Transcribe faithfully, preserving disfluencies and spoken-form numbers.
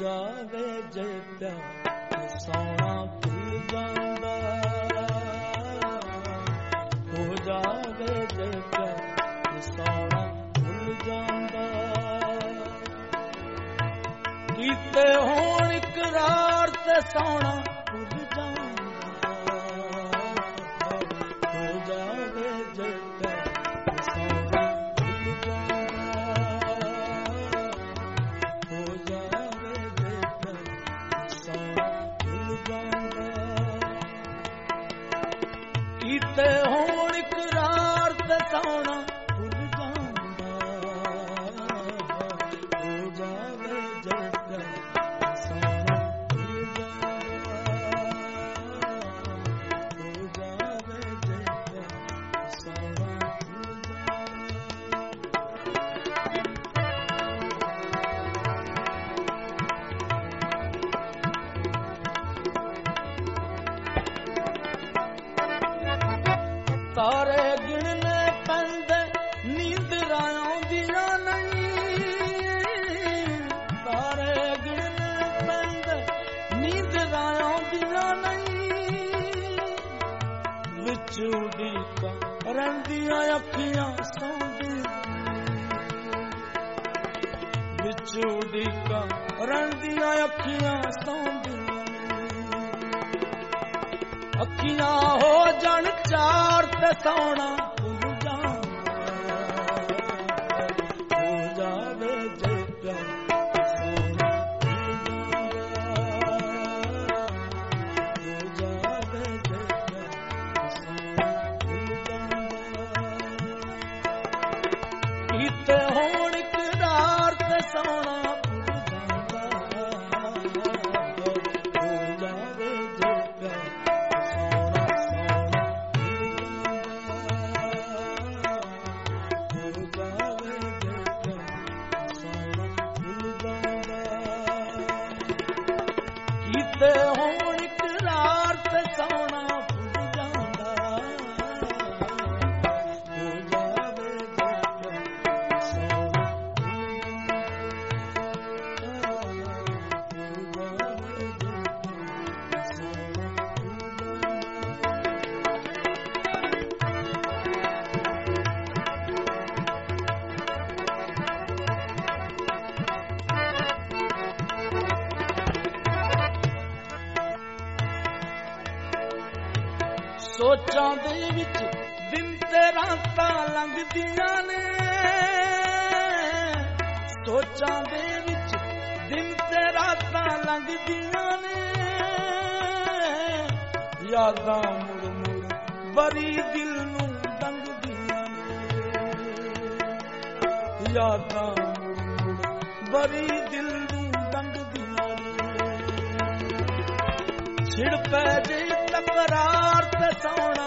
ਜਾਵੇ ਜੇ ਪਿਆਰ ਸੋਹਣਾ ਭੁੱਲ ਜਾਂਦਾ, ਹੋ ਜਾਵੇ ਜੇ ਪਿਆਰ ਸੋਹਣਾ ਭੁੱਲ ਜਾਂਦਾ। ਕੀਤੇ ਹੋਣ ਇਕਰਾਰ ਤੇ ਸੋਹਣਾ ਭੁੱਲ ਜਾਂਦਾ, ਹੋ ਜਾਵੇ ਜੇ ਪਿਆਰ ਸੋਹਣਾ ਭੁੱਲ ਜਾਂਦਾ, ਹੋ ਜਾਵੇ ਜੇ ਪਿਆਰ ਸੋਹਣਾ ਭੁੱਲ ਜਾਂਦਾ। ਕੀਤੇ ਹੋਣ ਇਕਰਾਰ ਤੇ ਸੋਹਣਾ ਭੁੱਲ ਜਾਂਦਾ, ਹੋ ਜਾਵੇ ਜੇ ਪਿਆਰ ਸੋਹਣਾ ਭੁੱਲ ਜਾਂਦਾ, ਹੋ ਜਾਵੇ ਜੇ ਪਿਆਰ ਸੋਹਣਾ ਭੁੱਲ ਜਾਂਦਾ। ਤਾਰੇ ਗਿਣਨੇ ਪੈਂਦੇ ਨੀਂਦਰਾਂ ਆਉਂਦੀਆਂ ਨਹੀਂ, ਤਾਰੇ ਗਿਣਨੇ ਪੈਂਦੇ ਨੀਂਦਰਾਂ ਆਉਂਦੀਆਂ ਨਹੀਂ। ਵਿੱਚ ਉਡੀਕਾਂ ਰਹਿੰਦੀਆਂ ਅੱਖੀਆਂ ਸੌਂਦੀਆਂ, ਵਿੱਚ ਉਡੀਕਾਂ ਰਹਿੰਦੀਆਂ ਅੱਖੀਆਂ ਸੌਂਦੀਆਂ। ਅੱਖੀਆਂ ਹੋ ਜਾਣ ਚਾਰ ਤੇ ਸੋਹਣਾ ਭੁੱਲ ਜਾਂਦਾ, ਹੋ ਜਾਵੇ ਜੇ ਪਿਆਰ ਸੋਹਣਾ ਭੁੱਲ ਜਾਂਦਾ, ਹੋ ਜਾਵੇ ਜੇ ਪਿਆਰ ਸੋਹਣਾ ਭੁੱਲ ਜਾਂਦਾ। ਕੀਤੇ ਹੋਣ ਇਕਰਾਰ ਤੇ ਸੋਹਣਾ ਭੁੱਲ ਜਾਂਦਾ, ਹੋ ਜਾਵੇ ਜੇ ਪਿਆਰ ਸੋਹਣਾ ਸੋਹਣਾ ਭੁੱਲ ਜਾਂਦਾ, ਹੋ ਜਾਵੇ ਜੇ ਪਿਆਰ ਸੋਹਣਾ ਭੁੱਲ ਜਾਂਦਾ। ਕੀਤੇ ਹੋਣ ਇਕਰਾਰ ਤੇ ਸੋਹਣਾ ਭੁੱਲ ਜਾਂਦਾ, ਹੋ ਜਾਵੇ ਜੇ ਪਿਆਰ ਸੋਹਣਾ ਭੁੱਲ ਜਾਂਦਾ, ਹੋ ਜਾਵੇ ਜੇ ਪਿਆਰ ਸੋਹਣਾ ਭੁੱਲ ਜਾਂਦਾ। ਸੋਚਾਂ ਦੇ ਵਿੱਚ ਦਿਨ ਤੇ ਰਾਤਾਂ ਲੰਘਦੀਆਂ ਨੇ, ਸੋਚਾਂ ਦੇ ਵਿੱਚ ਦਿਨ ਤੇ ਰਾਤਾਂ ਲੰਘਦੀਆਂ ਨੇ। ਯਾਦਾਂ ਮੁੜ ਮੁੜ ਬਰੀ ਦਿਲ ਨੂੰ ਲੰਘਦੀਆਂ ਨੇ, ਯਾਦਾਂ ਮੁੜ ਮੁੜ ਬਰੀ ਦਿਲ ਨੂੰ ਲੰਘਦੀਆਂ ਨੇ। ਛਿੜ ਪੈ ਜੇ ਤਕਰਾਰ ਤੇ ਸੋਹਣਾ